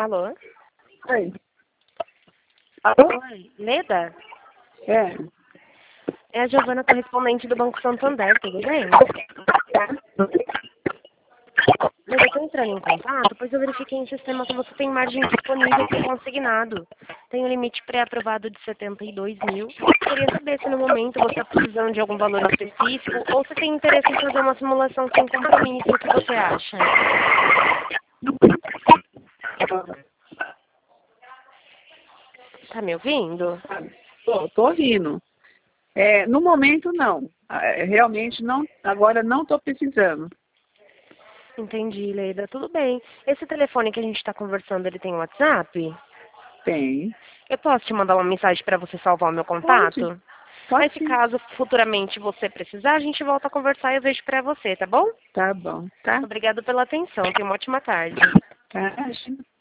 Alô? Oi. Alô? Oi, Leda? É. É a Giovana, correspondente do Banco Santander, tudo bem? Leda, eu tô entrando em contato, pois eu verifiquei em sistema que você tem margem disponível para consignado. Tem um limite pré-aprovado de 72 mil. Queria saber se no momento você está precisando de algum valor específico ou se tem interesse em fazer uma simulação sem compromisso. O que você acha? Tá me ouvindo? Tô ouvindo. No momento, não. Realmente, não. Agora, não estou precisando. Entendi, Leida. Tudo bem. Esse telefone que a gente está conversando, ele tem WhatsApp? Tem. Eu posso te mandar uma mensagem para você salvar o meu Pode. contato? Pode Aí, se sim. caso futuramente você precisar, a gente volta a conversar e eu vejo para você, tá bom? Tá bom. Tá? Obrigada pela atenção. Tenha uma ótima tarde. Tá.